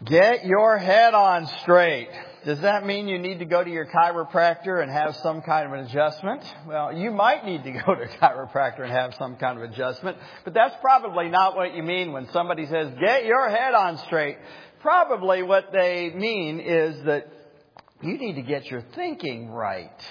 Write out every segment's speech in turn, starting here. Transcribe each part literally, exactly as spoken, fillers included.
Get your head on straight. Does that mean you need to go to your chiropractor and have some kind of an adjustment? Well, you might need to go to a chiropractor and have some kind of adjustment, but that's probably not what you mean when somebody says, get your head on straight. Probably what they mean is that you need to get your thinking right.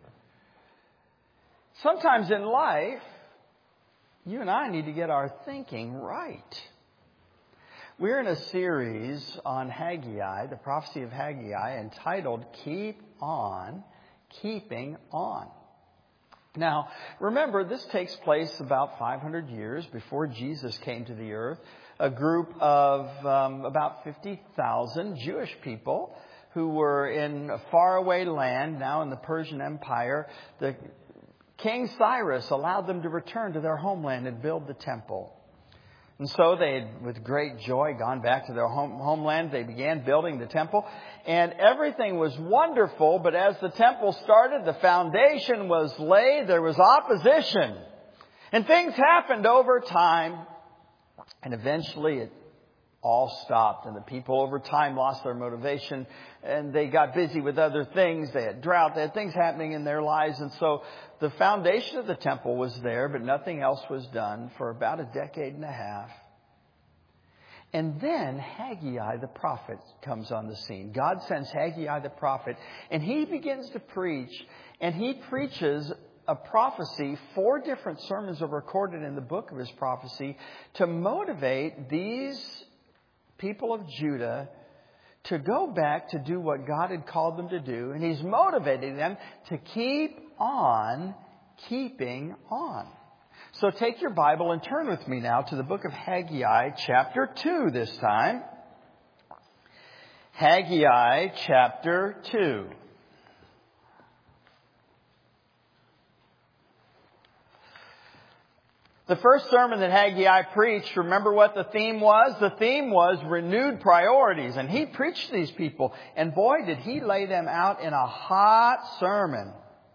Sometimes in life, you and I need to get our thinking right. We're in a series on Haggai, the prophecy of Haggai, entitled Keep On, Keeping On. Now, remember, this takes place about five hundred years before Jesus came to the earth. A group of um, about fifty thousand Jewish people who were in a faraway land, now in the Persian Empire. The King Cyrus allowed them to return to their homeland and build the temple. And so they had, with great joy, gone back to their home, homeland. They began building the temple. And everything was wonderful. But as the temple started, the foundation was laid. There was opposition. And things happened over time. And eventually it all stopped. And the people over time lost their motivation. And they got busy with other things. They had drought. They had things happening in their lives. And so the foundation of the temple was there, but nothing else was done for about a decade and a half. And then Haggai the prophet comes on the scene. God sends Haggai the prophet, and he begins to preach. And he preaches a prophecy. Four different sermons are recorded in the book of his prophecy to motivate these people of Judah to go back to do what God had called them to do. And he's motivating them to keep on keeping on. So take your Bible and turn with me now to the book of Haggai, chapter two this time. Haggai, chapter two. The first sermon that Haggai preached, remember what the theme was? The theme was renewed priorities. And he preached to these people. And boy, did he lay them out in a hot sermon.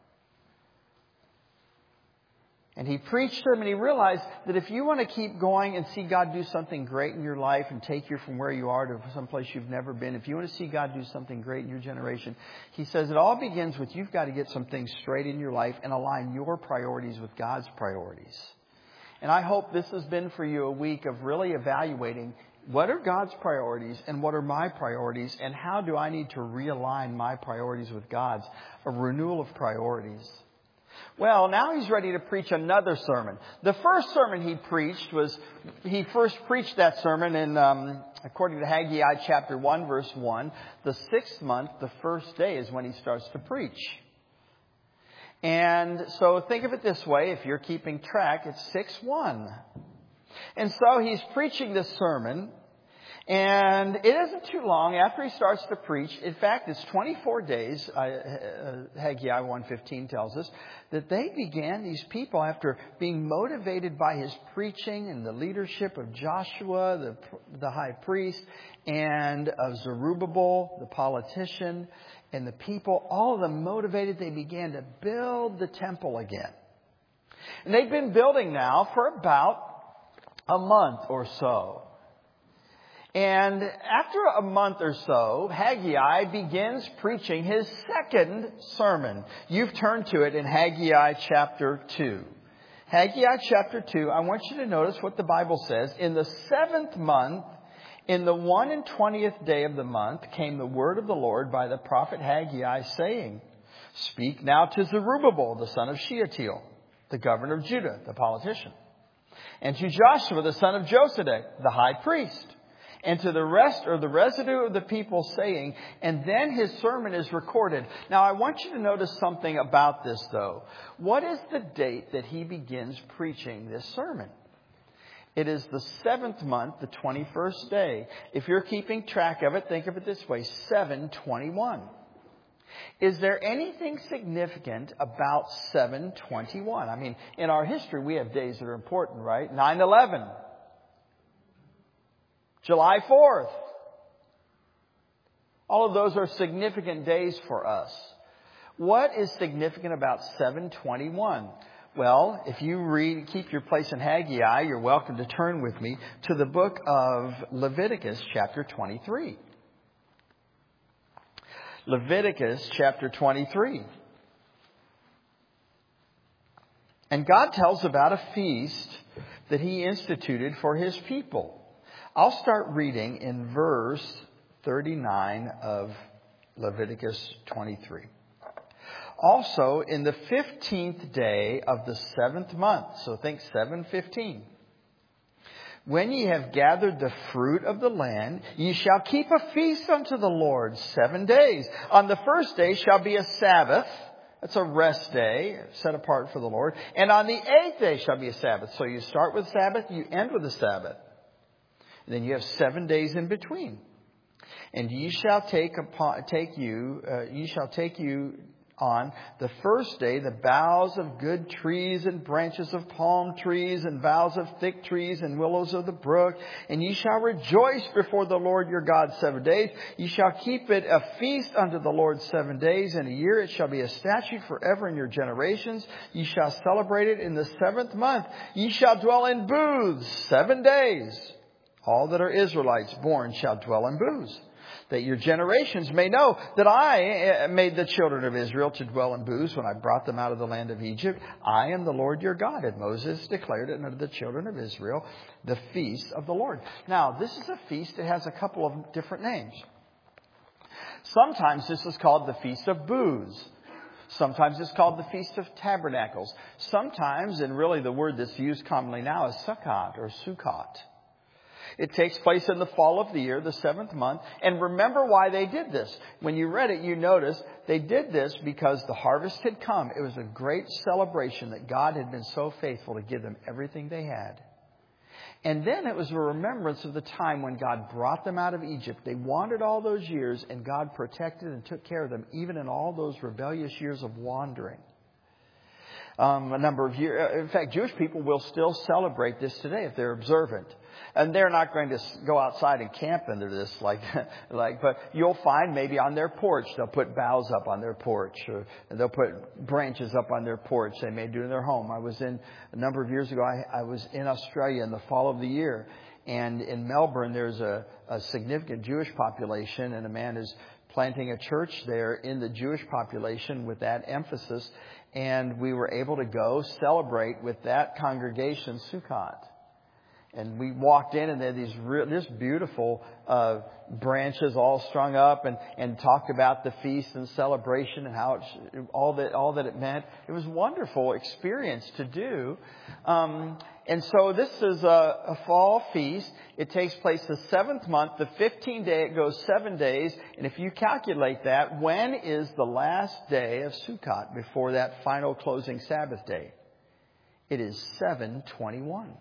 And he preached to them, and he realized that if you want to keep going and see God do something great in your life and take you from where you are to someplace you've never been, if you want to see God do something great in your generation, he says it all begins with you've got to get some things straight in your life and align your priorities with God's priorities. And I hope this has been for you a week of really evaluating what are God's priorities and what are my priorities, and how do I need to realign my priorities with God's, a renewal of priorities. Well, now he's ready to preach another sermon. The first sermon he preached was, he first preached that sermon in, um, according to Haggai chapter one, verse one, the sixth month, the first day is when he starts to preach. And so think of it this way, if you're keeping track, it's six one. And so he's preaching this sermon. And it isn't too long after he starts to preach. In fact, it's twenty-four days, uh, Haggai one fifteen tells us, that they began, these people, after being motivated by his preaching and the leadership of Joshua, the, the high priest, and of Zerubbabel, the politician, and the people, all of them motivated, they began to build the temple again. And they've been building now for about a month or so. And after a month or so, Haggai begins preaching his second sermon. You've turned to it in Haggai chapter two. Haggai chapter two, I want you to notice what the Bible says. In the seventh month, in the one and twentieth day of the month, came the word of the Lord by the prophet Haggai, saying, Speak now to Zerubbabel, the son of Shealtiel, the governor of Judah, the politician, and to Joshua, the son of Josedek, the high priest, and to the rest or the residue of the people, saying, and then his sermon is recorded. Now, I want you to notice something about this, though. What is the date that he begins preaching this sermon? It is the seventh month, the twenty-first day. If you're keeping track of it, think of it this way, seven twenty-one. Is there anything significant about seven twenty-one? I mean, in our history, we have days that are important, right? nine eleven. July fourth. All of those are significant days for us. What is significant about seven twenty-one? Well, if you read, keep your place in Haggai, you're welcome to turn with me to the book of Leviticus chapter twenty-three. Leviticus chapter twenty-three. And God tells about a feast that He instituted for His people. I'll start reading in verse thirty-nine of Leviticus twenty-three. Also, in the fifteenth day of the seventh month, so think seven fifteen, when ye have gathered the fruit of the land, ye shall keep a feast unto the Lord seven days. On the first day shall be a Sabbath. That's a rest day, set apart for the Lord. And on the eighth day shall be a Sabbath. So you start with Sabbath, you end with a Sabbath. And then you have seven days in between. And ye shall take upon, take you, uh, ye shall take you on the first day the boughs of good trees and branches of palm trees and boughs of thick trees and willows of the brook. And ye shall rejoice before the Lord your God seven days. Ye shall keep it a feast unto the Lord seven days in a year. It shall be a statute forever in your generations. Ye shall celebrate it in the seventh month. Ye shall dwell in booths seven days. All that are Israelites born shall dwell in booths, that your generations may know that I made the children of Israel to dwell in booths when I brought them out of the land of Egypt. I am the Lord your God. And Moses declared it unto the children of Israel, the feast of the Lord. Now, this is a feast that has a couple of different names. Sometimes this is called the Feast of Booths. Sometimes it's called the Feast of Tabernacles. Sometimes, and really the word that's used commonly now is Sukkot or Sukkot. It takes place in the fall of the year, the seventh month. And remember why they did this. When you read it, you notice they did this because the harvest had come. It was a great celebration that God had been so faithful to give them everything they had. And then it was a remembrance of the time when God brought them out of Egypt. They wandered all those years, and God protected and took care of them, even in all those rebellious years of wandering. Um, a number of years. In fact, Jewish people will still celebrate this today if they're observant. And they're not going to go outside and camp into this like, like, but you'll find maybe on their porch, they'll put boughs up on their porch, or they'll put branches up on their porch. They may do it in their home. I was in, a number of years ago, I, I was in Australia in the fall of the year. And in Melbourne, there's a, a significant Jewish population, and a man is planting a church there in the Jewish population with that emphasis. And we were able to go celebrate with that congregation Sukkot. And we walked in, and they had these real, this beautiful uh, branches all strung up, and, and talked about the feast and celebration and how it, all that all that it meant. It was a wonderful experience to do. Um, and so this is a, a fall feast. It takes place the seventh month, the fifteenth day. It goes seven days. And if you calculate that, when is the last day of Sukkot before that final closing Sabbath day? It is seven twenty-one.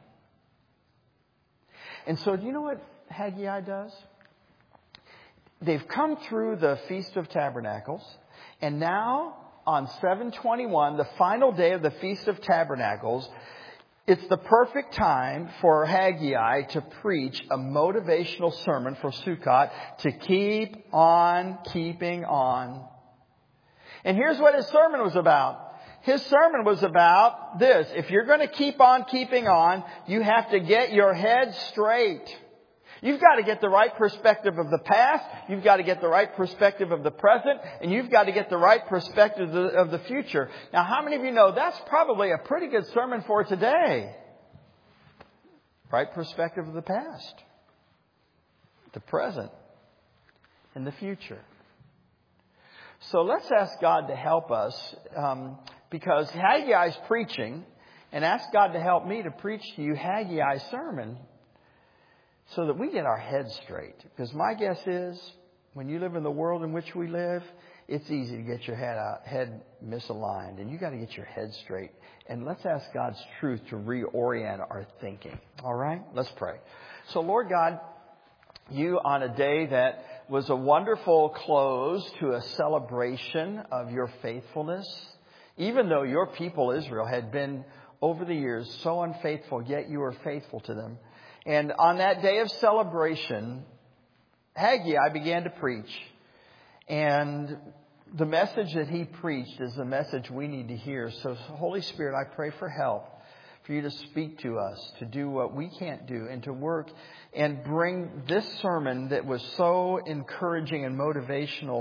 And so do you know what Haggai does? They've come through the Feast of Tabernacles. And now on seven twenty-one, the final day of the Feast of Tabernacles, it's the perfect time for Haggai to preach a motivational sermon for Sukkot to keep on keeping on. And here's what his sermon was about. His sermon was about this. If you're going to keep on keeping on, you have to get your head straight. You've got to get the right perspective of the past. You've got to get the right perspective of the present. And you've got to get the right perspective of the, of the future. Now, how many of you know that's probably a pretty good sermon for today? Right perspective of the past, the present, and the future. So let's ask God to help us, um, because Haggai's preaching, and ask God to help me to preach to you Haggai's sermon so that we get our heads straight. Because my guess is, when you live in the world in which we live, it's easy to get your head out, head misaligned, and you got to get your head straight. And let's ask God's truth to reorient our thinking. All right? Let's pray. So, Lord God, you on a day that was a wonderful close to a celebration of your faithfulness. Even though your people Israel had been over the years so unfaithful, yet you were faithful to them. And on that day of celebration, Haggai began to preach. And the message that he preached is the message we need to hear. So Holy Spirit, I pray for help, for you to speak to us, to do what we can't do, and to work and bring this sermon that was so encouraging and motivational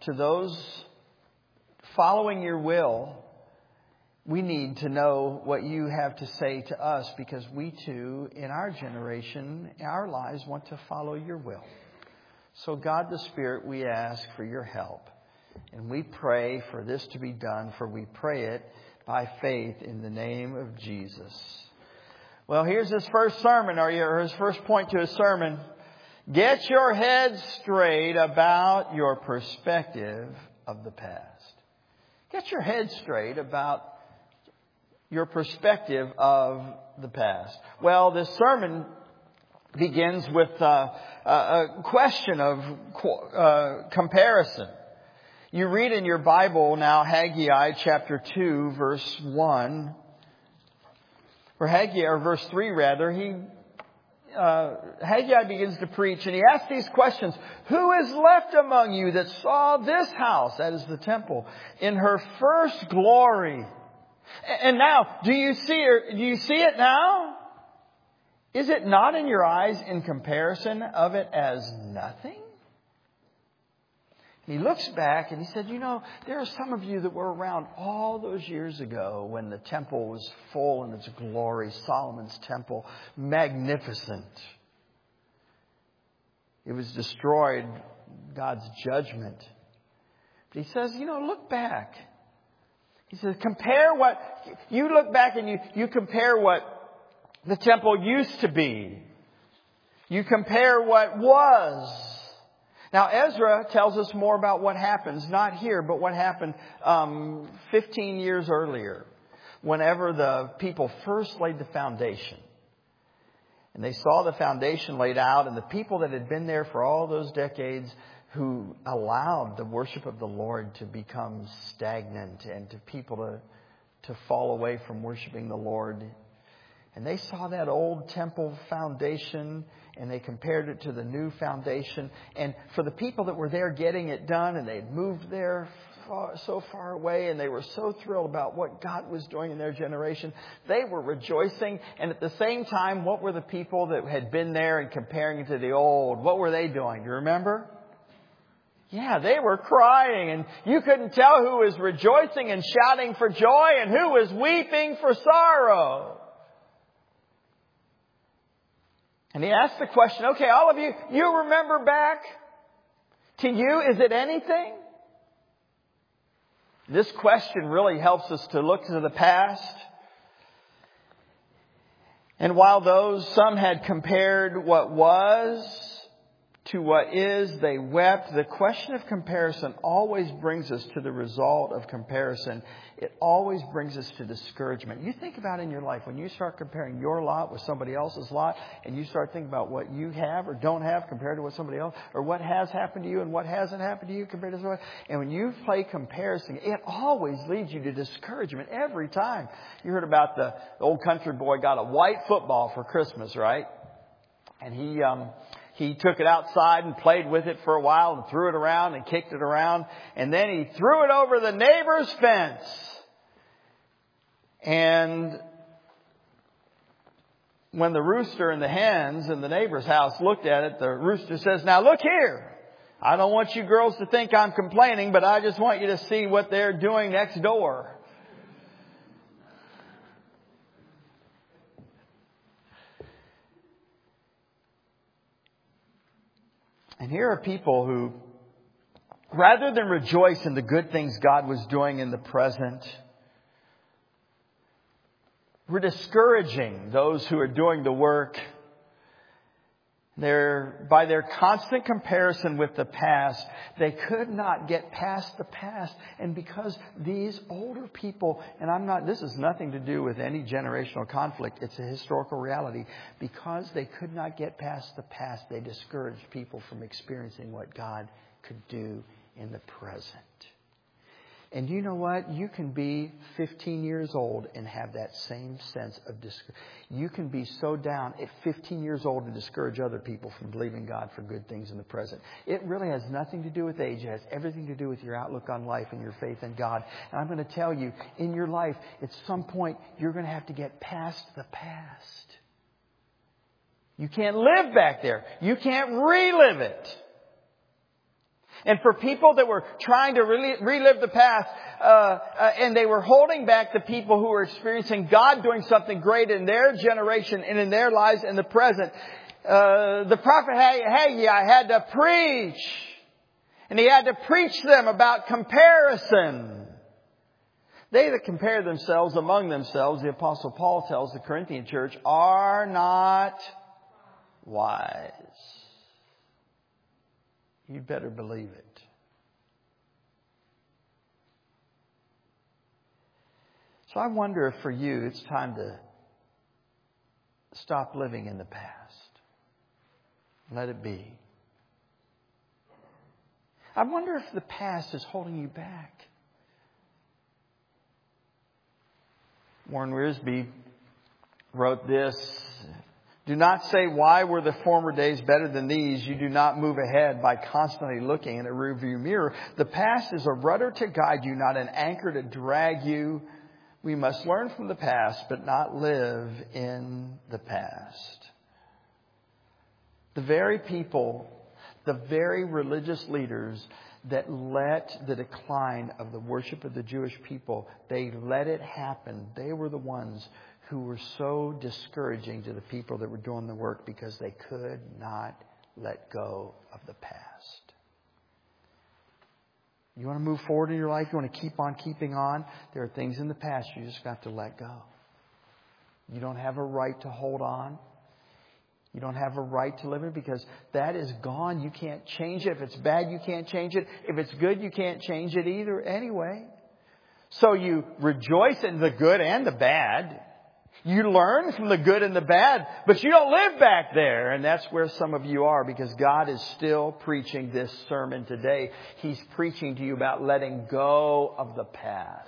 to those following your will, we need to know what you have to say to us, because we too, in our generation, in our lives, want to follow your will. So God the Spirit, we ask for your help. And we pray for this to be done, for we pray it by faith in the name of Jesus. Well, here's his first sermon, or his first point to his sermon. Get your head straight about your perspective of the past. Get your head straight about your perspective of the past. Well, this sermon begins with uh, a question of uh, comparison. You read in your Bible now Haggai chapter two, verse one, or Haggai, or verse three rather. He uh, Haggai begins to preach, and he asks these questions: Who is left among you that saw this house, that is the temple, in her first glory? And now, do you see her? Do you see it now? Is it not in your eyes in comparison of it as nothing? And he looks back and he said, you know, there are some of you that were around all those years ago when the temple was full in its glory, Solomon's temple, magnificent. It was destroyed, God's judgment. But he says, you know, look back. He says, compare what, you look back and you, you compare what the temple used to be. You compare what was. Now, Ezra tells us more about what happens, not here, but what happened um, fifteen years earlier, whenever the people first laid the foundation. And they saw the foundation laid out, and the people that had been there for all those decades, who allowed the worship of the Lord to become stagnant and to people to, to fall away from worshiping the Lord. And they saw that old temple foundation and they compared it to the new foundation. And for the people that were there getting it done, and they'd moved there far, so far away, and they were so thrilled about what God was doing in their generation, they were rejoicing. And at the same time, what were the people that had been there and comparing it to the old? What were they doing? Do you remember? Yeah, they were crying, and you couldn't tell who was rejoicing and shouting for joy and who was weeping for sorrow. And he asked the question, okay, all of you, you remember back? To you, is it anything? This question really helps us to look to the past. And while those, some had compared what was to what is, they wept. The question of comparison always brings us to the result of comparison. It always brings us to discouragement. You think about in your life, when you start comparing your lot with somebody else's lot, and you start thinking about what you have or don't have compared to what somebody else, or what has happened to you and what hasn't happened to you compared to somebody else. And when you play comparison, it always leads you to discouragement every time. You heard about the old country boy got a white football for Christmas, right? And he, um, He took it outside and played with it for a while and threw it around and kicked it around. And then he threw it over the neighbor's fence. And when the rooster and the hens in the neighbor's house looked at it, the rooster says, now look here. I don't want you girls to think I'm complaining, but I just want you to see what they're doing next door. And here are people who, rather than rejoice in the good things God was doing in the present, were discouraging those who are doing the work. They're, by their constant comparison with the past, they could not get past the past. And because these older people, and I'm not, this has nothing to do with any generational conflict. It's a historical reality. Because they could not get past the past, they discouraged people from experiencing what God could do in the present. And you know what? You can be fifteen years old and have that same sense of discouragement. You can be so down at fifteen years old and discourage other people from believing God for good things in the present. It really has nothing to do with age. It has everything to do with your outlook on life and your faith in God. And I'm going to tell you, in your life, at some point, you're going to have to get past the past. You can't live back there. You can't relive it. And for people that were trying to really relive the past, uh, uh, and they were holding back the people who were experiencing God doing something great in their generation and in their lives in the present, uh, the prophet Haggai had to preach. And he had to preach to them about comparison. They that compare themselves among themselves, the Apostle Paul tells the Corinthian church, are not wise. You'd better believe it. So I wonder if for you it's time to stop living in the past. Let it be. I wonder if the past is holding you back. Warren Wiersbe wrote this. Do not say, why were the former days better than these? You do not move ahead by constantly looking in a rearview mirror. The past is a rudder to guide you, not an anchor to drag you. We must learn from the past, but not live in the past. The very people, the very religious leaders that let the decline of the worship of the Jewish people, they let it happen. They were the ones who were so discouraging to the people that were doing the work because they could not let go of the past. You want to move forward in your life? You want to keep on keeping on? There are things in the past you just got to let go. You don't have a right to hold on. You don't have a right to live it because that is gone. You can't change it. If it's bad, you can't change it. If it's good, you can't change it either anyway. So you rejoice in the good and the bad. You learn from the good and the bad, but you don't live back there. And that's where some of you are because God is still preaching this sermon today. He's preaching to you about letting go of the past.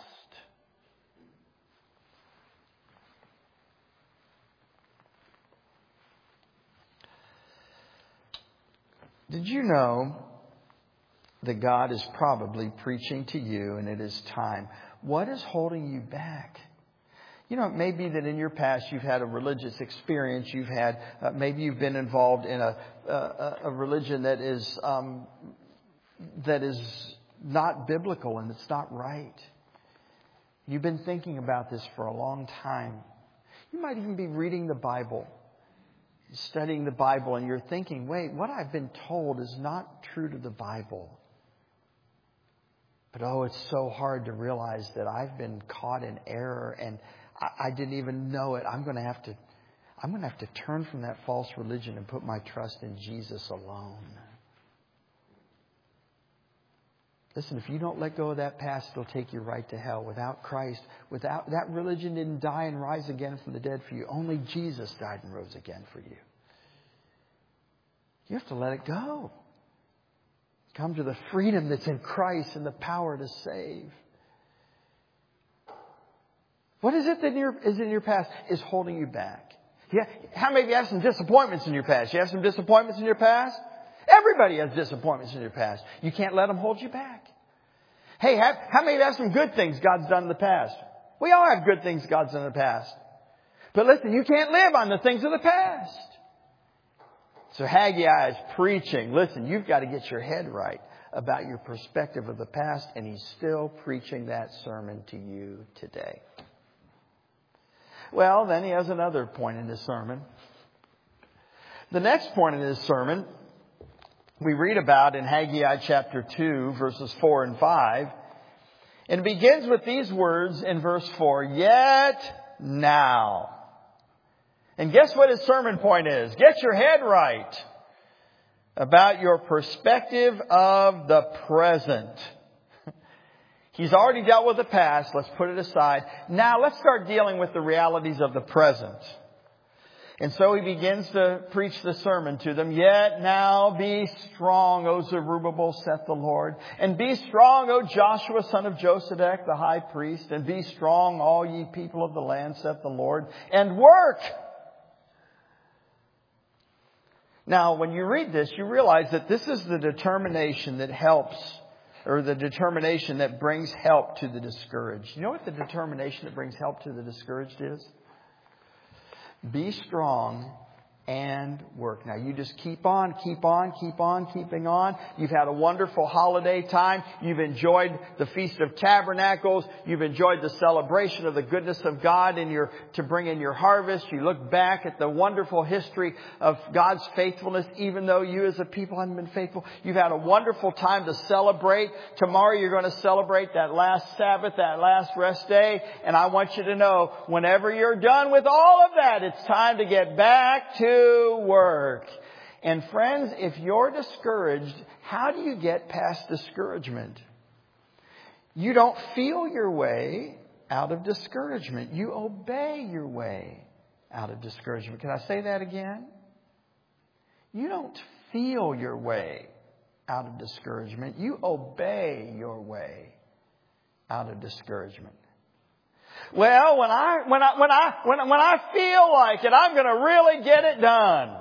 Did you know that God is probably preaching to you and it is time? What is holding you back? You know, it may be that in your past you've had a religious experience. You've had, uh, maybe you've been involved in a a, a religion that is um, that is not biblical and it's not right. You've been thinking about this for a long time. You might even be reading the Bible, studying the Bible, and you're thinking, wait, what I've been told is not true to the Bible. But oh, it's so hard to realize that I've been caught in error and I, I didn't even know it. I'm going to have to, I'm going to have to turn from that false religion and put my trust in Jesus alone. Listen, if you don't let go of that past, it'll take you right to hell. Without Christ, without that religion didn't die and rise again from the dead for you. Only Jesus died and rose again for you. You have to let it go. Come to the freedom that's in Christ and the power to save. What is it that is in your past is holding you back? Yeah, how many of you have some disappointments in your past? You have some disappointments in your past? Everybody has disappointments in your past. You can't let them hold you back. Hey, have, how many of you have some good things God's done in the past? We all have good things God's done in the past. But listen, you can't live on the things of the past. So Haggai is preaching. Listen, you've got to get your head right about your perspective of the past. And he's still preaching that sermon to you today. Well, then he has another point in his sermon. The next point in his sermon we read about in Haggai chapter two, verses four and five. And it begins with these words in verse four. Yet now. And guess what his sermon point is? Get your head right about your perspective of the present. He's already dealt with the past. Let's put it aside. Now let's start dealing with the realities of the present. And so he begins to preach the sermon to them. Yet now be strong, O Zerubbabel, saith the Lord. And be strong, O Joshua, son of Josedech, the high priest. And be strong, all ye people of the land, saith the Lord. And work. Now, when you read this, you realize that this is the determination that helps, or the determination that brings help to the discouraged. You know what the determination that brings help to the discouraged is? Be strong and work. Now you just keep on, keep on, keep on, keeping on. You've had a wonderful holiday time. You've enjoyed the Feast of Tabernacles. You've enjoyed the celebration of the goodness of God in your, to bring in your harvest. You look back at the wonderful history of God's faithfulness, even though you as a people haven't been faithful. You've had a wonderful time to celebrate. Tomorrow you're going to celebrate that last Sabbath, that last rest day. And I want you to know, whenever you're done with all of that, it's time to get back to work. And friends, if you're discouraged, how do you get past discouragement? You don't feel your way out of discouragement. You obey your way out of discouragement. Can I say that again? You don't feel your way out of discouragement. You obey your way out of discouragement. Well, when I, when I, when I, when, when I feel like it, I'm going to really get it done.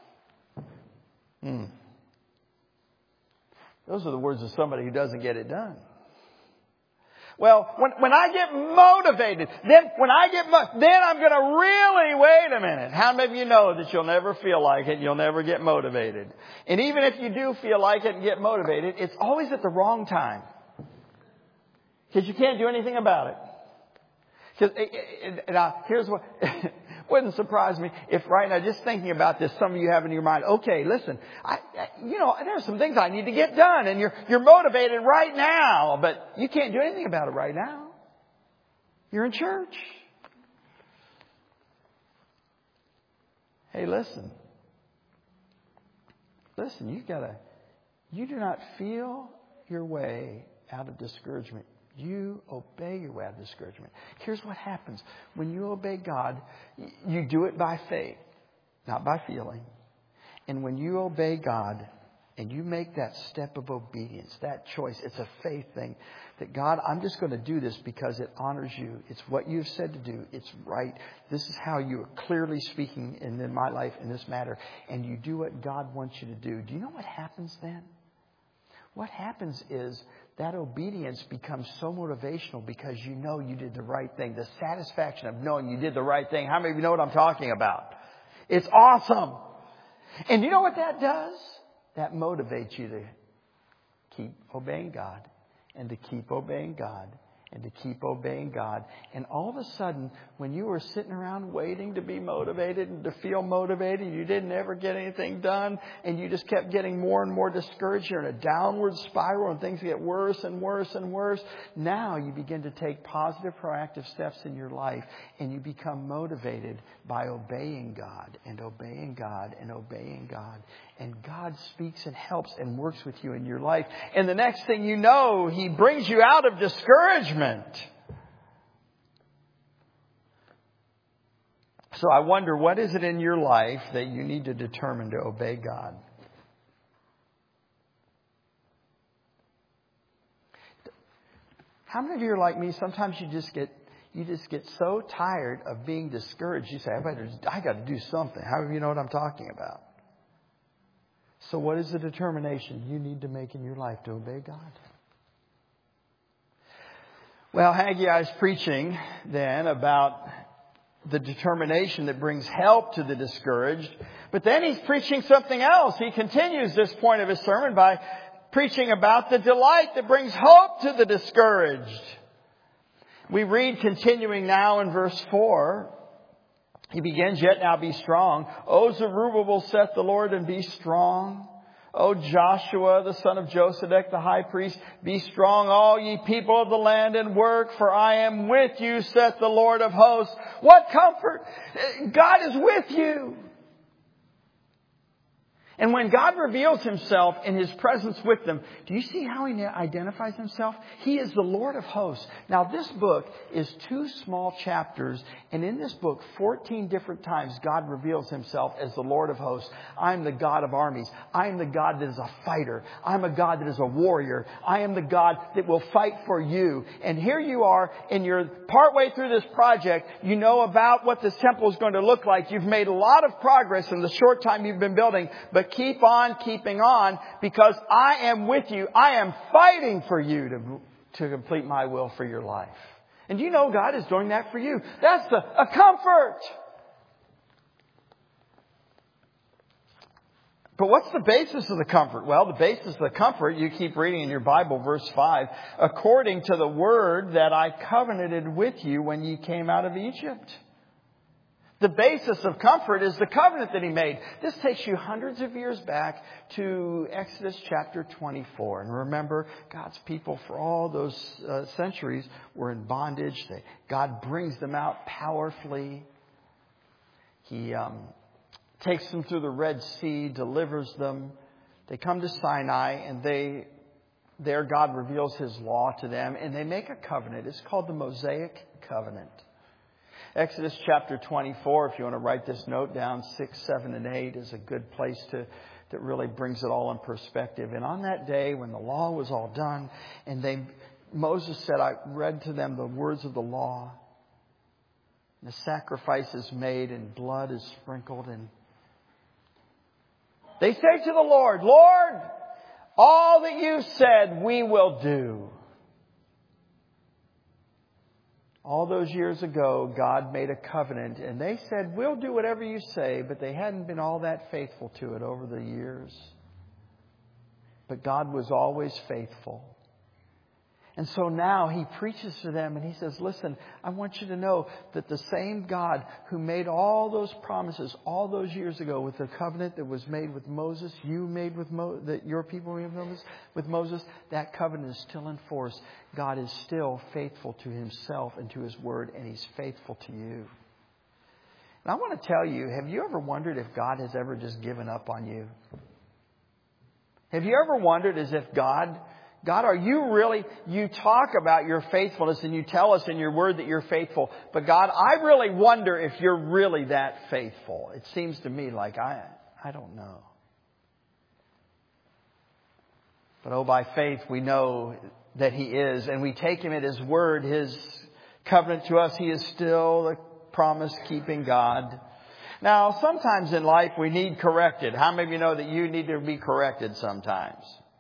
Hmm. Those are the words of somebody who doesn't get it done. Well, when, when I get motivated, then when I get, mo- then I'm going to really, wait a minute. How many of you know that you'll never feel like it? You'll never get motivated. And even if you do feel like it and get motivated, it's always at the wrong time. Because you can't do anything about it. Because now, here's what wouldn't surprise me if right now, just thinking about this, some of you have in your mind, okay, listen, I, you know, there are some things I need to get done, and you're you're motivated right now, but you can't do anything about it right now. You're in church. Hey, listen, listen, you gotta, you do not feel your way out of discouragement. You obey your way out of discouragement. Here's what happens. When you obey God, you do it by faith, not by feeling. And when you obey God and you make that step of obedience, that choice, it's a faith thing. That God, I'm just going to do this because it honors you. It's what you've said to do. It's right. This is how you are clearly speaking in, in my life in this matter. And you do what God wants you to do. Do you know what happens then? What happens is that obedience becomes so motivational because you know you did the right thing. The satisfaction of knowing you did the right thing. How many of you know what I'm talking about? It's awesome. And you know what that does? That motivates you to keep obeying God and to keep obeying God and to keep obeying God. And all of a sudden, when you were sitting around waiting to be motivated and to feel motivated, you didn't ever get anything done, and you just kept getting more and more discouraged. You're in a downward spiral and things get worse and worse and worse. Now you begin to take positive, proactive steps in your life, and you become motivated by obeying God and obeying God and obeying God. And God speaks and helps and works with you in your life. And the next thing you know, He brings you out of discouragement. So I wonder, what is it in your life that you need to determine to obey God? How many of you are like me? Sometimes you just get you just get so tired of being discouraged. You say, I better, I got to do something. How many of you know what I'm talking about? So what is the determination you need to make in your life to obey God? Well, Haggai is preaching then about the determination that brings help to the discouraged. But then he's preaching something else. He continues this point of his sermon by preaching about the delight that brings hope to the discouraged. We read continuing now in verse four. He begins, yet now be strong. O Zerubbabel, saith the Lord, and be strong. O Joshua, the son of Josedech, the high priest, be strong, all ye people of the land, and work, for I am with you, saith the Lord of hosts. What comfort! God is with you. And when God reveals Himself in His presence with them, do you see how He identifies Himself? He is the Lord of hosts. Now, this book is two small chapters, and in this book, fourteen different times, God reveals Himself as the Lord of hosts. I'm the God of armies. I am the God that is a fighter. I'm a God that is a warrior. I am the God that will fight for you. And here you are, and you're partway through this project. You know about what this temple is going to look like. You've made a lot of progress in the short time you've been building, but keep on keeping on, because I am with you. I am fighting for you to, to complete my will for your life. And you know God is doing that for you. That's a, a comfort. But what's the basis of the comfort? Well, the basis of the comfort, you keep reading in your Bible, verse five, according to the word that I covenanted with you when you came out of Egypt. The basis of comfort is the covenant that He made. This takes you hundreds of years back to Exodus chapter twenty-four. And remember, God's people for all those uh, centuries were in bondage. They, God brings them out powerfully. He um, takes them through the Red Sea, delivers them. They come to Sinai, and they there God reveals His law to them, and they make a covenant. It's called the Mosaic Covenant. Exodus chapter twenty-four, if you want to write this note down, six, seven, and eight is a good place to that really brings it all in perspective. And on that day, when the law was all done, and they Moses said, I read to them the words of the law. The sacrifice is made and blood is sprinkled, and they say to the Lord, Lord, all that you said we will do. All those years ago, God made a covenant, and they said, we'll do whatever you say, but they hadn't been all that faithful to it over the years. But God was always faithful. And so now He preaches to them and He says, listen, I want you to know that the same God who made all those promises all those years ago with the covenant that was made with Moses, you made with Mo- that your people made with Moses, with Moses, that covenant is still in force. God is still faithful to Himself and to His word, and He's faithful to you. And I want to tell you, have you ever wondered if God has ever just given up on you? Have you ever wondered as if God... God, are you really, you talk about your faithfulness and you tell us in your word that you're faithful. But God, I really wonder if you're really that faithful. It seems to me like I, I don't know. But oh, by faith we know that He is, and we take Him at His word, His covenant to us. He is still a promise-keeping God. Now, sometimes in life we need corrected. How many of you know that you need to be corrected sometimes?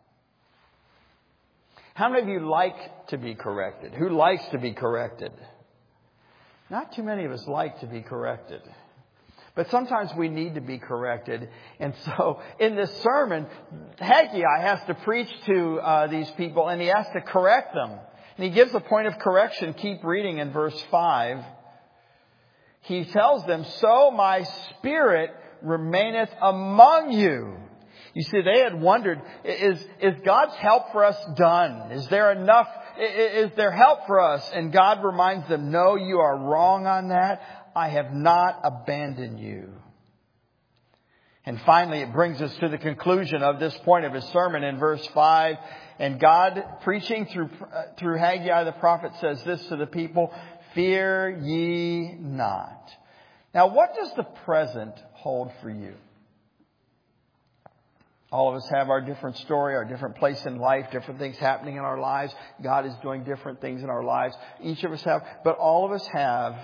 How many of you like to be corrected? Who likes to be corrected? Not too many of us like to be corrected. But sometimes we need to be corrected. And so in this sermon, Haggai has to preach to uh, these people, and he has to correct them. And he gives a point of correction. Keep reading in verse five. He tells them, so my spirit remaineth among you. You see, they had wondered, is, is God's help for us done? Is there enough, is there help for us? And God reminds them, no, you are wrong on that. I have not abandoned you. And finally, it brings us to the conclusion of this point of his sermon in verse five. And God, preaching through, through Haggai the prophet, says this to the people, fear ye not. Now, what does the present hold for you? All of us have our different story, our different place in life, different things happening in our lives. God is doing different things in our lives. Each of us have, but all of us have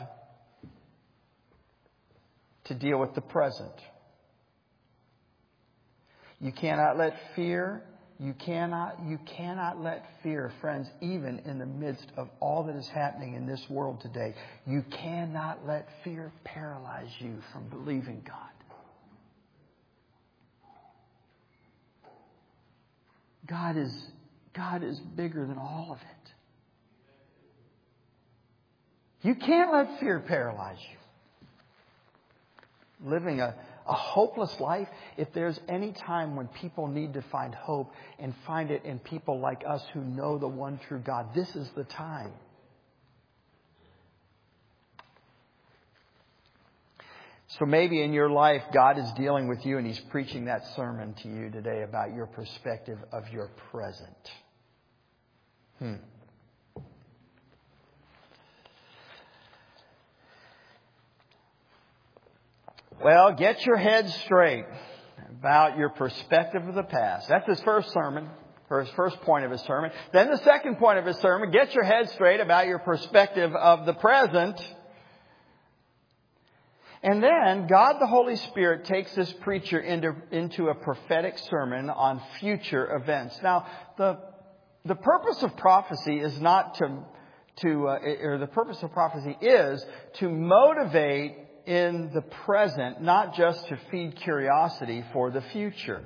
to deal with the present. You cannot let fear, you cannot, you cannot let fear, friends, even in the midst of all that is happening in this world today, you cannot let fear paralyze you from believing God. God is, God is bigger than all of it. You can't let fear paralyze you. Living a, a hopeless life, if there's any time when people need to find hope and find it in people like us who know the one true God, this is the time. So maybe in your life, God is dealing with you and He's preaching that sermon to you today about your perspective of your present. Hmm. Well, get your head straight about your perspective of the past. That's his first sermon, or his first point of his sermon. Then the second point of his sermon, get your head straight about your perspective of the present. And then God the Holy Spirit takes this preacher into, into a prophetic sermon on future events. Now, the the purpose of prophecy is not to, to uh, or the purpose of prophecy is to motivate in the present, not just to feed curiosity for the future.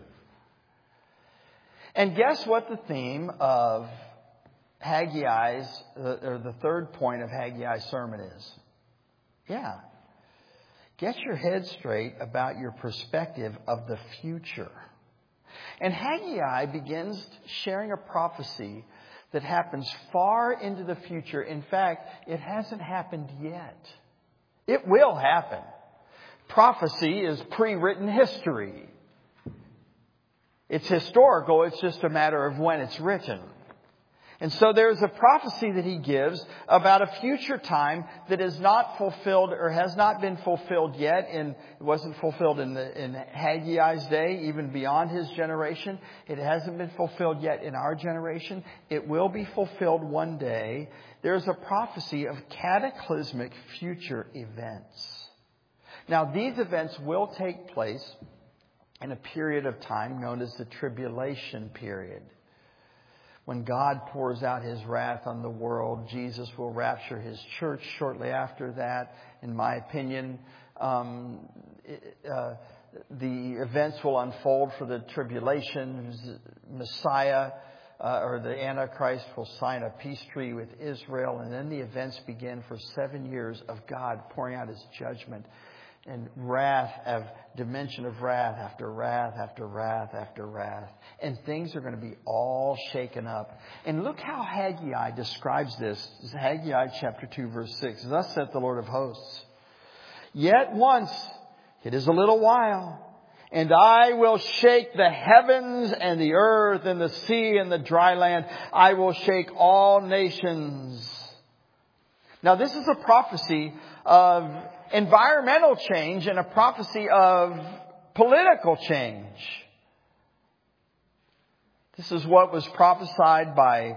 And guess what the theme of Haggai's, or the third point of Haggai's sermon is? Yeah. Get your head straight about your perspective of the future. And Haggai begins sharing a prophecy that happens far into the future. In fact, it hasn't happened yet. It will happen. Prophecy is pre-written history. It's historical. It's just a matter of when it's written. And so there's a prophecy that he gives about a future time that is not fulfilled or has not been fulfilled yet. And it wasn't fulfilled in the in Haggai's day, even beyond his generation. It hasn't been fulfilled yet in our generation. It will be fulfilled one day. There's a prophecy of cataclysmic future events. Now, these events will take place in a period of time known as the tribulation period. When God pours out His wrath on the world, Jesus will rapture His church shortly after that. In my opinion, um, uh, the events will unfold for the tribulation. Messiah uh, or the Antichrist will sign a peace treaty with Israel. And then the events begin for seven years of God pouring out His judgment. And wrath, of dimension of wrath after wrath after wrath after wrath. And things are going to be all shaken up. And look how Haggai describes this. This is Haggai chapter two verse six. Thus saith the Lord of hosts. Yet once, it is a little while, and I will shake the heavens and the earth and the sea and the dry land. I will shake all nations. Now this is a prophecy of environmental change and a prophecy of political change. This is what was prophesied by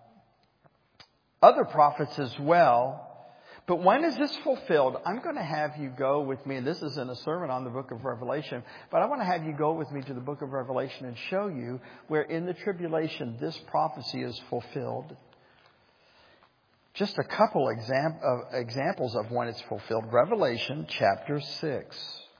other prophets as well. But when is this fulfilled? I'm going to have you go with me, and this isn't a sermon on the book of Revelation, but I want to have you go with me to the book of Revelation and show you where in the tribulation this prophecy is fulfilled. Just a couple exam- of examples of when it's fulfilled. Revelation chapter six.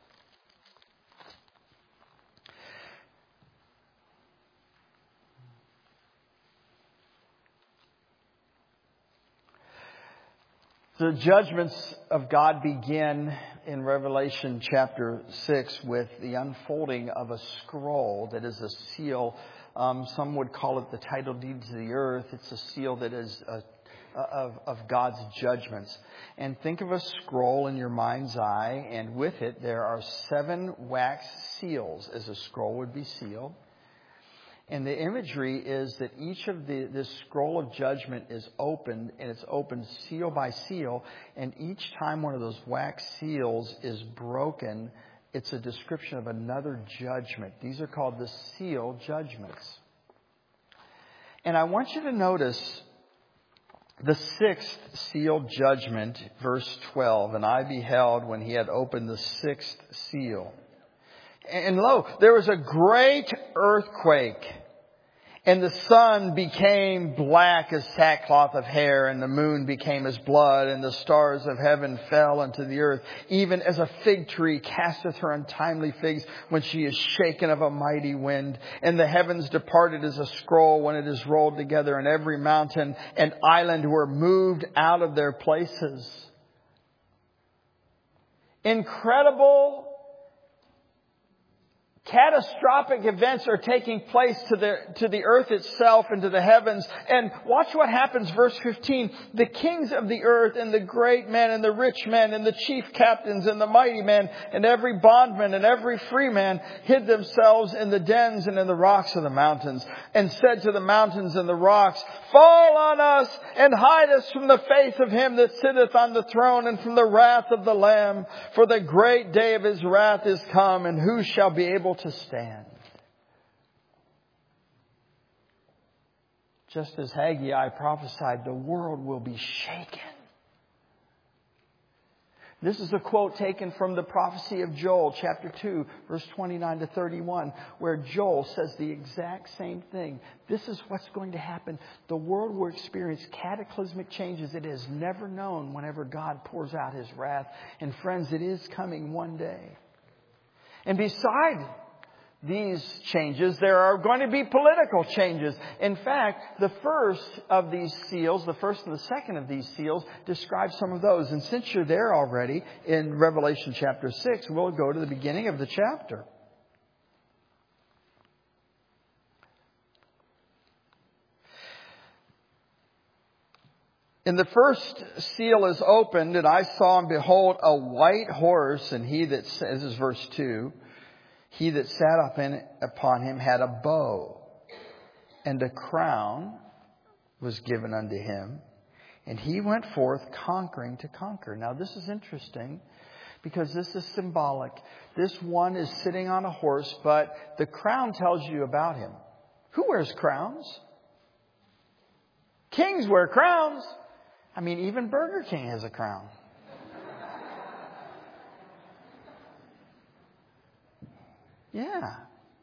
The judgments of God begin in Revelation chapter six with the unfolding of a scroll that is a seal. Um, some would call it the title deed to the earth. It's a seal that is a Of, of God's judgments. And think of a scroll in your mind's eye, and with it there are seven wax seals, as a scroll would be sealed. And the imagery is that each of the this scroll of judgment is opened, and it's opened seal by seal. And each time one of those wax seals is broken, it's a description of another judgment. These are called the seal judgments. And I want you to notice the sixth seal judgment, verse twelve. And I beheld when he had opened the sixth seal. And lo, there was a great earthquake. And the sun became black as sackcloth of hair, and the moon became as blood, and the stars of heaven fell unto the earth, even as a fig tree casteth her untimely figs when she is shaken of a mighty wind. And the heavens departed as a scroll when it is rolled together, and every mountain and island were moved out of their places. Incredible, catastrophic events are taking place to the, to the earth itself and to the heavens. And watch what happens, verse fifteen. The kings of the earth and the great men and the rich men and the chief captains and the mighty men and every bondman and every free man hid themselves in the dens and in the rocks of the mountains, and said to the mountains and the rocks, Fall on us and hide us from the face of him that sitteth on the throne and from the wrath of the Lamb. For the great day of his wrath is come, and who shall be able to stand? Just as Haggai prophesied, the world will be shaken. This is a quote taken from the prophecy of Joel, chapter two, verse twenty-nine to thirty-one, where Joel says the exact same thing. This is what's going to happen. The world will experience cataclysmic changes it has never known whenever God pours out His wrath. And friends, it is coming one day. And beside these changes, there are going to be political changes. In fact, the first of these seals, the first and the second of these seals, describe some of those. And since you're there already in Revelation chapter six, we'll go to the beginning of the chapter. And the first seal is opened, and I saw and behold a white horse, and he that, this is verse two, he that sat up in, upon him had a bow, and a crown was given unto him, and he went forth conquering to conquer. Now this is interesting because this is symbolic. This one is sitting on a horse, but the crown tells you about him. Who wears crowns? Kings wear crowns. I mean, even Burger King has a crown. Yeah.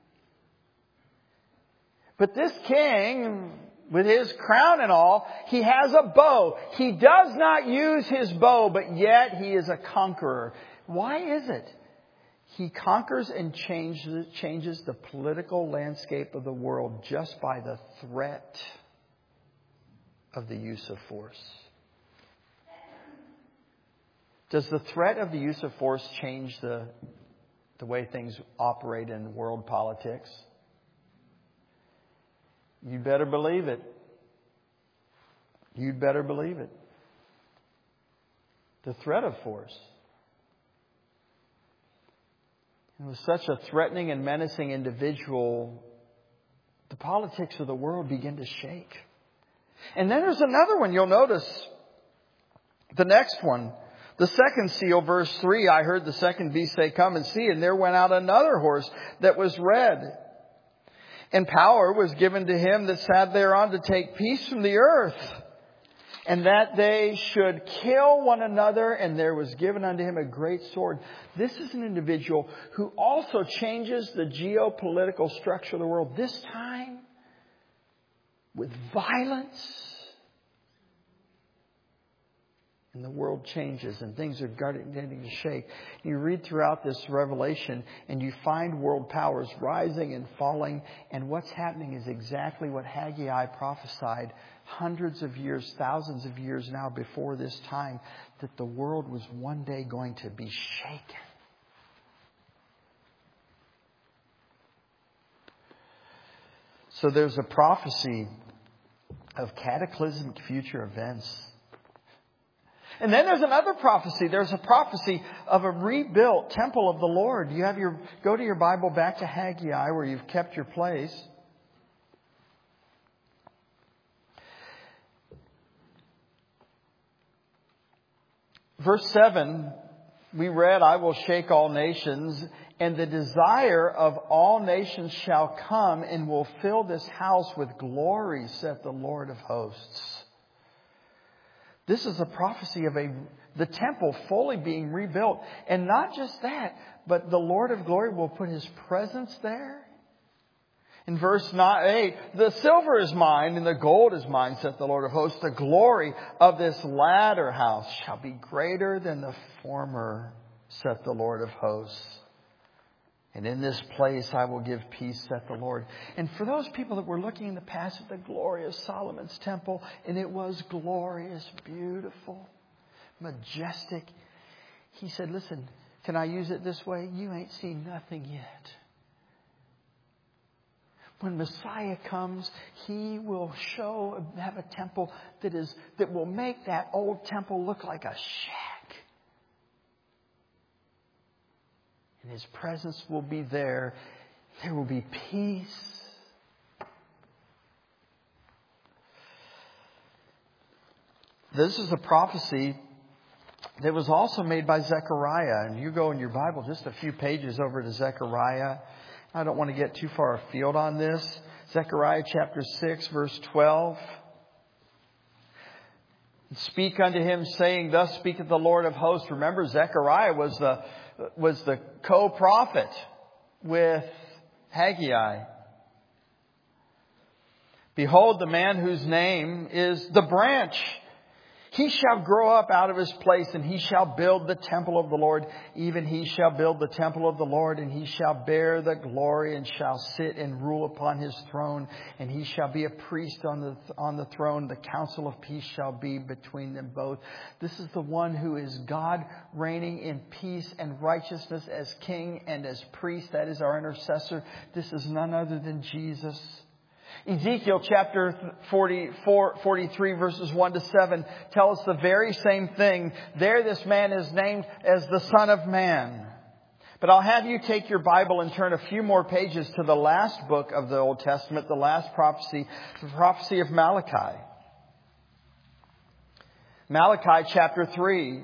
But this king, with his crown and all, he has a bow. He does not use his bow, but yet he is a conqueror. Why is it? He conquers and changes, changes the political landscape of the world just by the threat of the use of force. Does the threat of the use of force change the the way things operate in world politics? You'd better believe it. You'd better believe it. The threat of force. And with such a threatening and menacing individual, the politics of the world begin to shake. And then there's another one. You'll notice the next one. The second seal, verse three, I heard the second beast say, come and see. And there went out another horse that was red. And power was given to him that sat thereon to take peace from the earth. And that they should kill one another. And there was given unto him a great sword. This is an individual who also changes the geopolitical structure of the world. This time with violence. And the world changes and things are beginning to shake. You read throughout this Revelation and you find world powers rising and falling. And what's happening is exactly what Haggai prophesied hundreds of years, thousands of years now before this time, that the world was one day going to be shaken. So there's a prophecy of cataclysmic future events. And then there's another prophecy. There's a prophecy of a rebuilt temple of the Lord. You have your, go to your Bible back to Haggai where you've kept your place. Verse seven, we read, I will shake all nations, and the desire of all nations shall come and will fill this house with glory, saith the Lord of hosts. This is a prophecy of a the temple fully being rebuilt. And not just that, but the Lord of glory will put His presence there. In verse eight, the silver is mine and the gold is mine, saith the Lord of hosts. The glory of this latter house shall be greater than the former, saith the Lord of hosts. And in this place I will give peace, saith the Lord. And for those people that were looking in the past at the glory of Solomon's temple, and it was glorious, beautiful, majestic. He said, listen, can I use it this way? You ain't seen nothing yet. When Messiah comes, He will show, have a temple that is, that will make that old temple look like a shack. And His presence will be there. There will be peace. This is a prophecy that was also made by Zechariah. And you go in your Bible just a few pages over to Zechariah. I don't want to get too far afield on this. Zechariah chapter six, verse twelve. Speak unto him, saying, Thus speaketh the Lord of hosts. Remember, Zechariah was the, was the co-prophet with Haggai. Behold, the man whose name is the branch. He shall grow up out of his place, and he shall build the temple of the Lord. Even he shall build the temple of the Lord, and he shall bear the glory, and shall sit and rule upon his throne. And he shall be a priest on the on the throne. The counsel of peace shall be between them both. This is the one who is God, reigning in peace and righteousness as king and as priest. That is our intercessor. This is none other than Jesus. Ezekiel chapter forty-four, forty-three verses one to seven tell us the very same thing. There this man is named as the Son of Man. But I'll have you take your Bible and turn a few more pages to the last book of the Old Testament, the last prophecy, the prophecy of Malachi. Malachi chapter three.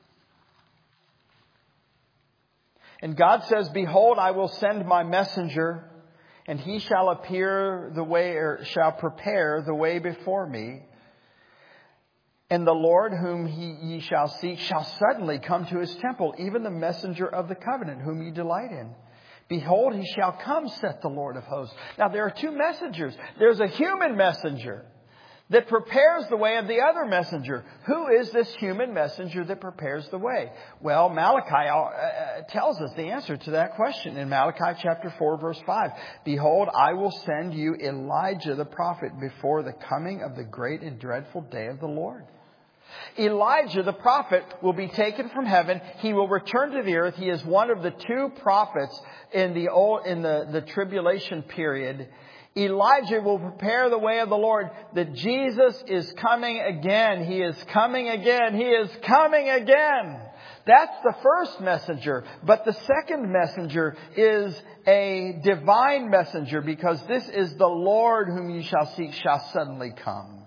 And God says, Behold, I will send my messenger, and he shall appear the way, or shall prepare the way before me. And the Lord whom he, ye shall seek shall suddenly come to his temple, even the messenger of the covenant whom ye delight in. Behold, he shall come, saith the Lord of hosts. Now there are two messengers. There's a human messenger that prepares the way of the other messenger. Who is this human messenger that prepares the way? Well, Malachi uh, tells us the answer to that question in Malachi chapter four, verse five. Behold, I will send you Elijah the prophet before the coming of the great and dreadful day of the Lord. Elijah the prophet will be taken from heaven. He will return to the earth. He is one of the two prophets in the old, in the, the tribulation period. Elijah will prepare the way of the Lord, that Jesus is coming again. He is coming again. He is coming again. That's the first messenger. But the second messenger is a divine messenger, because this is the Lord whom you shall seek shall suddenly come.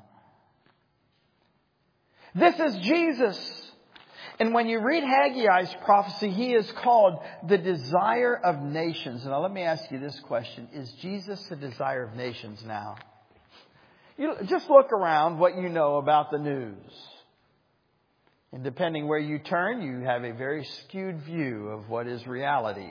This is Jesus. And when you read Haggai's prophecy, he is called the desire of nations. Now let me ask you this question. Is Jesus the desire of nations now? You just look around what you know about the news. And depending where you turn, you have a very skewed view of what is reality.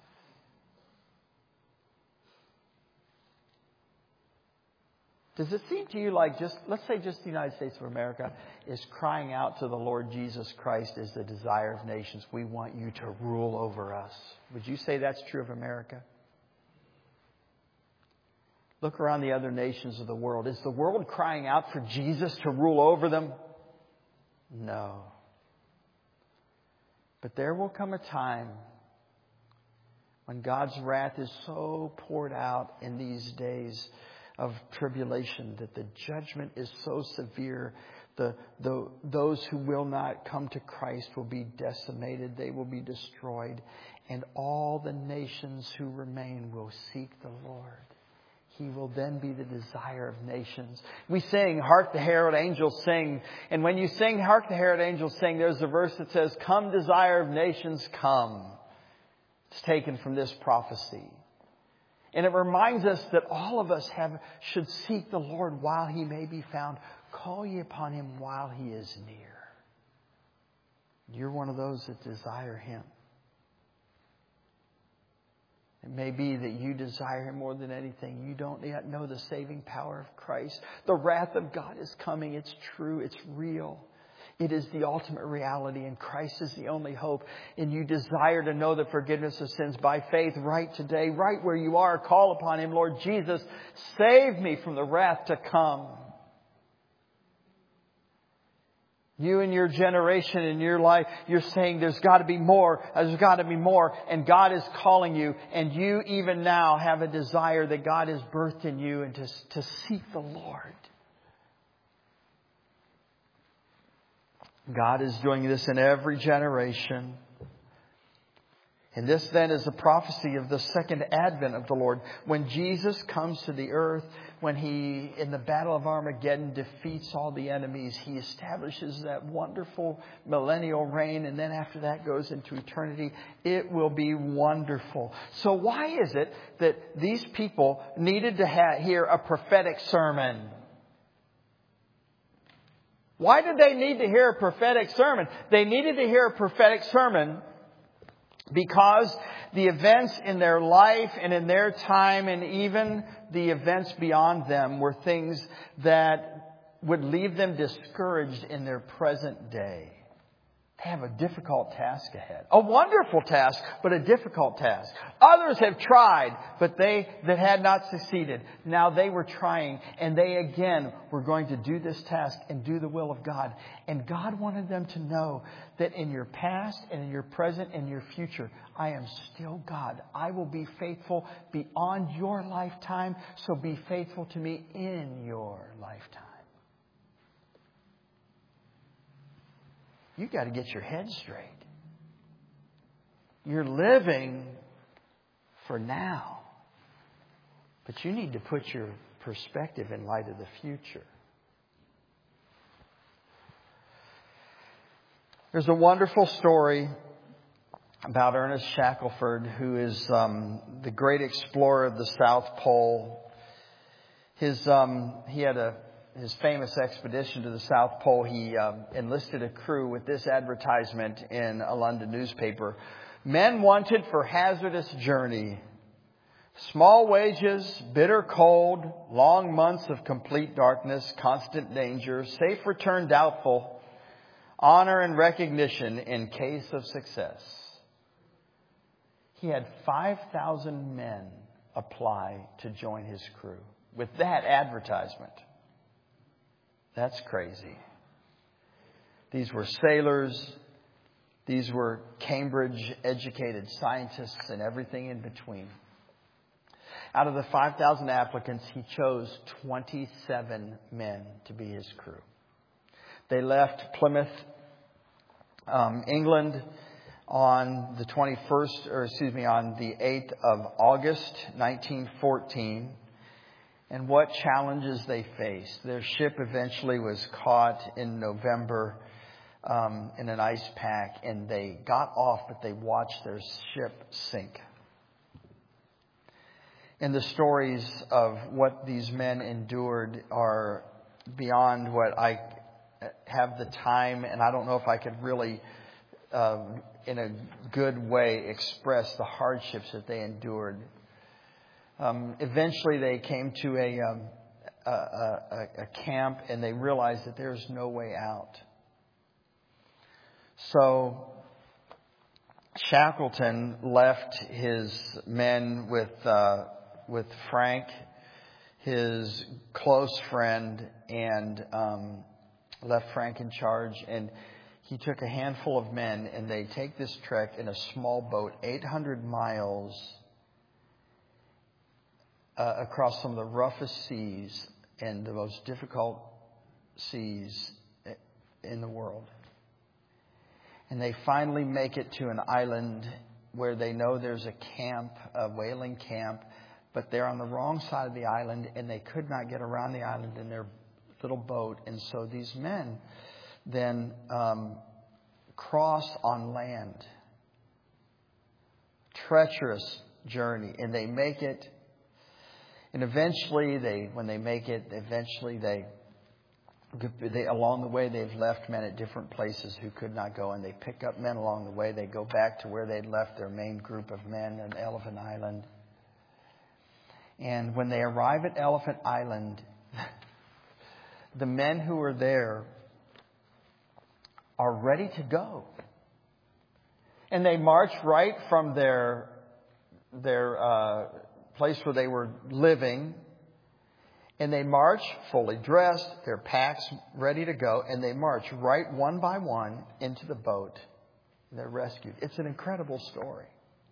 Does it seem to you like just, let's say just the United States of America is crying out to the Lord Jesus Christ as the desire of nations? We want you to rule over us. Would you say that's true of America? Look around the other nations of the world. Is the world crying out for Jesus to rule over them? No. But there will come a time when God's wrath is so poured out in these days of tribulation that the judgment is so severe, the, the those who will not come to Christ will be decimated, they will be destroyed, and all the nations who remain will seek the Lord. He will then be the desire of nations. We sing, Hark the Herald Angels Sing. And when you sing, Hark the Herald Angels Sing, there's a verse that says, Come, desire of nations, come. It's taken from this prophecy. And it reminds us that all of us have should seek the Lord while He may be found. Call ye upon Him while He is near. You're one of those that desire Him. It may be that you desire Him more than anything. You don't yet know the saving power of Christ. The wrath of God is coming. It's true. It's real. It is the ultimate reality, and Christ is the only hope. And you desire to know the forgiveness of sins by faith right today, right where you are. Call upon Him, Lord Jesus, save me from the wrath to come. You and your generation in your life, you're saying there's got to be more, there's got to be more. And God is calling you, and you even now have a desire that God has birthed in you, and to, to seek the Lord. God is doing this in every generation. And this then is a prophecy of the second advent of the Lord. When Jesus comes to the earth, when He, in the battle of Armageddon, defeats all the enemies, He establishes that wonderful millennial reign. And then after that goes into eternity. It will be wonderful. So why is it that these people needed to ha- hear a prophetic sermon? Why did they need to hear a prophetic sermon? They needed to hear a prophetic sermon because the events in their life and in their time and even the events beyond them were things that would leave them discouraged in their present day. They have a difficult task ahead. A wonderful task, but a difficult task. Others have tried, but they that had not succeeded. Now they were trying, and they again were going to do this task and do the will of God. And God wanted them to know that in your past and in your present and your future, I am still God. I will be faithful beyond your lifetime, so be faithful to me in your lifetime. You've got to get your head straight. You're living for now. But you need to put your perspective in light of the future. There's a wonderful story about Ernest Shackelford, who is um, the great explorer of the South Pole. His um, he had a His famous expedition to the South Pole, he uh, enlisted a crew with this advertisement in a London newspaper. Men wanted for hazardous journey. Small wages, bitter cold, long months of complete darkness, constant danger, safe return doubtful, honor and recognition in case of success. He had five thousand men apply to join his crew with that advertisement. That's crazy. These were sailors. These were Cambridge-educated scientists and everything in between. Out of the five thousand applicants, he chose twenty-seven men to be his crew. They left Plymouth, um, England, on the twenty-first, or excuse me, on the eighth of August, nineteen fourteen. And what challenges they faced. Their ship eventually was caught in November um, in an ice pack, and they got off, but they watched their ship sink. And the stories of what these men endured are beyond what I have the time, and I don't know if I could really, uh, in a good way, express the hardships that they endured. Um, eventually, they came to a, um, a, a, a camp, and they realized that there's no way out. So Shackleton left his men with uh, with Frank, his close friend, and um, left Frank in charge. And he took a handful of men, and they take this trek in a small boat, eight hundred miles. Uh, across some of the roughest seas and the most difficult seas in the world. And they finally make it to an island where they know there's a camp, a whaling camp, but they're on the wrong side of the island and they could not get around the island in their little boat. And so these men then um, cross on land. Treacherous journey. And they make it. And eventually, they when they make it, eventually they, they along the way they've left men at different places who could not go, and they pick up men along the way. They go back to where they'd left their main group of men on Elephant Island. And when they arrive at Elephant Island, the men who are there are ready to go, and they march right from their their. Uh, place where they were living, and they march fully dressed, their packs ready to go, and they march right one by one into the boat. They're rescued. It's an incredible story.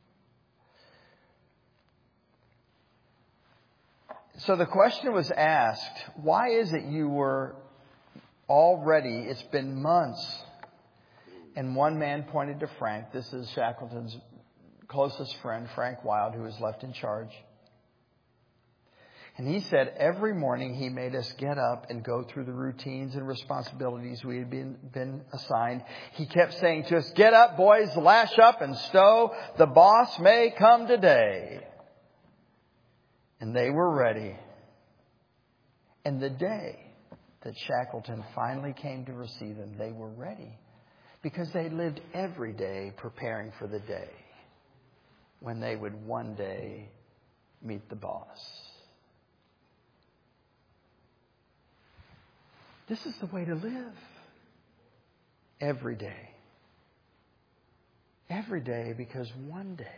So the question was asked, why is it you were already, it's been months, and one man pointed to Frank. This is Shackleton's closest friend, Frank Wild, who was left in charge. And he said every morning he made us get up and go through the routines and responsibilities we had been, been assigned. He kept saying to us, get up, boys, lash up and stow. The boss may come today. And they were ready. And the day that Shackleton finally came to receive him, they were ready because they lived every day preparing for the day when they would one day meet the boss. This is the way to live. Every day. Every day, because one day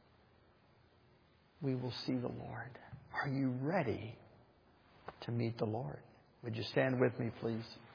we will see the Lord. Are you ready to meet the Lord? Would you stand with me, please?